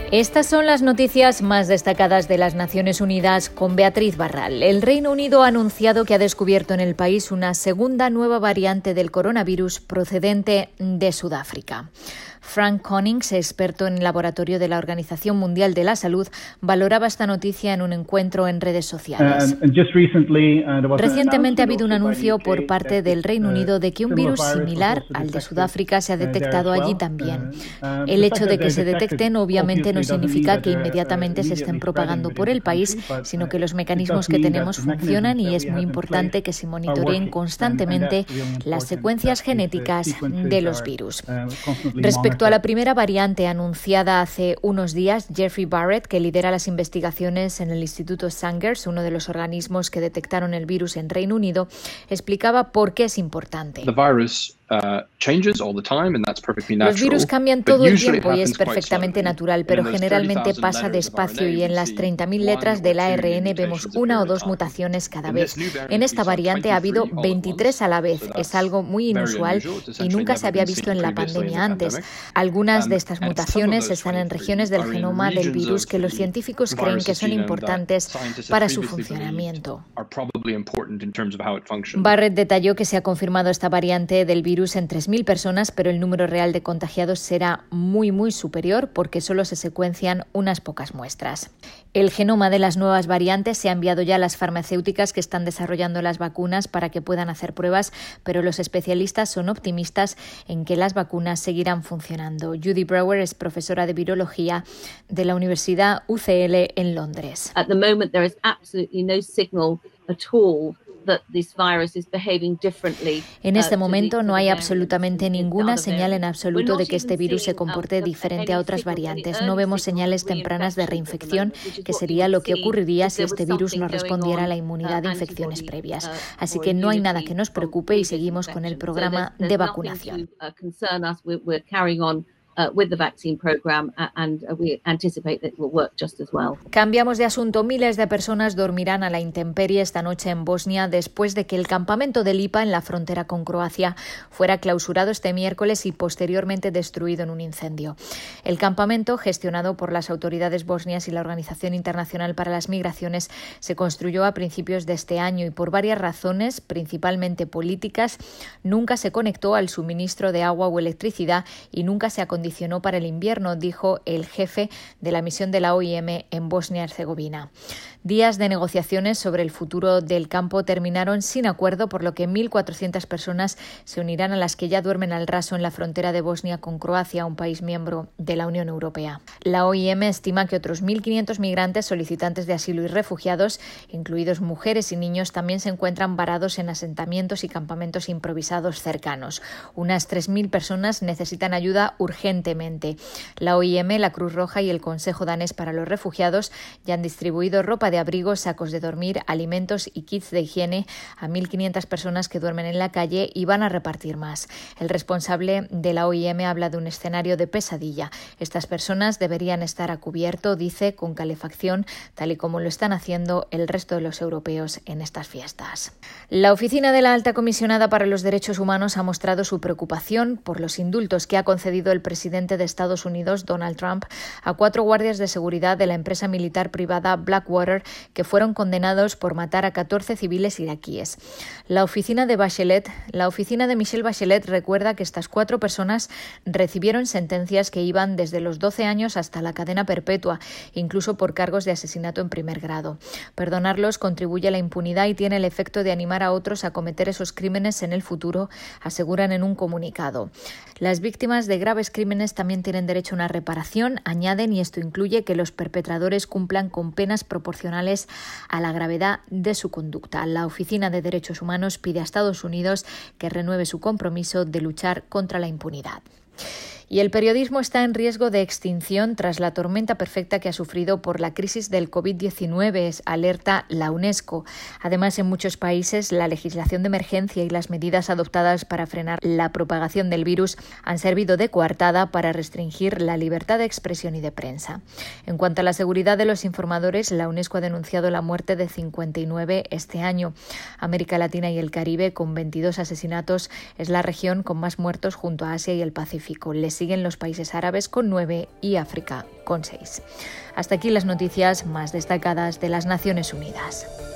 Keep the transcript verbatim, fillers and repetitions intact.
Estas son las noticias más destacadas de las Naciones Unidas con Beatriz Barral. El Reino Unido ha anunciado que ha descubierto en el país una segunda nueva variante del coronavirus procedente de Sudáfrica. Frank Konings, experto en el laboratorio de la Organización Mundial de la Salud, valoraba esta noticia en un encuentro en redes sociales. Recientemente ha habido un anuncio por parte del Reino Unido de que un virus similar al de Sudáfrica se ha detectado allí también. El hecho de que se detecten obviamente no significa que inmediatamente se estén propagando por el país, sino que los mecanismos que tenemos funcionan y es muy importante que se monitoreen constantemente las secuencias genéticas de los virus. Respecto a la primera variante anunciada hace unos días, Jeffrey Barrett, que lidera las investigaciones en el Instituto Sangers, uno de los organismos que detectaron el virus en Reino Unido, explicaba por qué es importante. Los virus cambian todo el tiempo y es perfectamente natural, pero generalmente pasa despacio y en las treinta mil letras del A R N vemos una o dos mutaciones cada vez. En esta variante ha habido veintitrés a la vez. Es algo muy inusual y nunca se había visto en la pandemia antes. Algunas de estas mutaciones están en regiones del genoma del virus que los científicos creen que son importantes para su funcionamiento. Barrett detalló que se ha confirmado esta variante del virus en tres mil personas, pero el número real de contagiados será muy, muy superior porque solo se secuencian unas pocas muestras. El genoma de las nuevas variantes se ha enviado ya a las farmacéuticas que están desarrollando las vacunas para que puedan hacer pruebas, pero los especialistas son optimistas en que las vacunas seguirán funcionando. Judy Brower es profesora de virología de la Universidad U C L en Londres. At the moment there is absolutely no signal at all. En este momento no hay absolutamente ninguna señal en absoluto de que este virus se comporte diferente a otras variantes. No vemos señales tempranas de reinfección, que sería lo que ocurriría si este virus no respondiera a la inmunidad de infecciones previas. Así que no hay nada que nos preocupe y seguimos con el programa de vacunación. Cambiamos de asunto. Miles de personas dormirán a la intemperie esta noche en Bosnia después de que el campamento de Lipa en la frontera con Croacia fuera clausurado este miércoles y posteriormente destruido en un incendio. El campamento, gestionado por las autoridades bosnias y la Organización Internacional para las Migraciones, se construyó a principios de este año y por varias razones, principalmente políticas, nunca se conectó al suministro de agua o electricidad y nunca se acondicionó para el invierno, dijo el jefe de la misión de la O I M en Bosnia y Herzegovina. Días de negociaciones sobre el futuro del campo terminaron sin acuerdo, por lo que mil cuatrocientas personas se unirán a las que ya duermen al raso en la frontera de Bosnia con Croacia, un país miembro de la Unión Europea. La O I M estima que otros mil quinientos migrantes solicitantes de asilo y refugiados, incluidos mujeres y niños, también se encuentran varados en asentamientos y campamentos improvisados cercanos. Unas tres mil personas necesitan ayuda urgentemente. La O I M, la Cruz Roja y el Consejo Danés para los Refugiados ya han distribuido ropa de abrigo, sacos de dormir, alimentos y kits de higiene a mil quinientas personas que duermen en la calle y van a repartir más. El responsable de la O I M habla de un escenario de pesadilla. Estas personas deberían estar a cubierto, dice, con calefacción, tal y como lo están haciendo el resto de los europeos en estas fiestas. La Oficina de la Alta Comisionada para los Derechos Humanos ha mostrado su preocupación por los indultos que ha concedido el presidente de Estados Unidos, Donald Trump, a cuatro guardias de seguridad de la empresa militar privada Blackwater, que fueron condenados por matar a catorce civiles iraquíes. La oficina de Bachelet, la oficina de Michelle Bachelet recuerda que estas cuatro personas recibieron sentencias que iban desde los doce años hasta la cadena perpetua, incluso por cargos de asesinato en primer grado. Perdonarlos contribuye a la impunidad y tiene el efecto de animar a otros a cometer esos crímenes en el futuro, aseguran en un comunicado. Las víctimas de graves crímenes también tienen derecho a una reparación, añaden, y esto incluye que los perpetradores cumplan con penas proporcionales a la gravedad de su conducta. La Oficina de Derechos Humanos pide a Estados Unidos que renueve su compromiso de luchar contra la impunidad. Y el periodismo está en riesgo de extinción tras la tormenta perfecta que ha sufrido por la crisis del covid diecinueve, alerta la UNESCO. Además, en muchos países, la legislación de emergencia y las medidas adoptadas para frenar la propagación del virus han servido de coartada para restringir la libertad de expresión y de prensa. En cuanto a la seguridad de los informadores, la UNESCO ha denunciado la muerte de cincuenta y nueve este año. América Latina y el Caribe, con veintidós asesinatos, es la región con más muertos junto a Asia y el Pacífico. Les siguen los países árabes con nueve y África con seis. Hasta aquí las noticias más destacadas de las Naciones Unidas.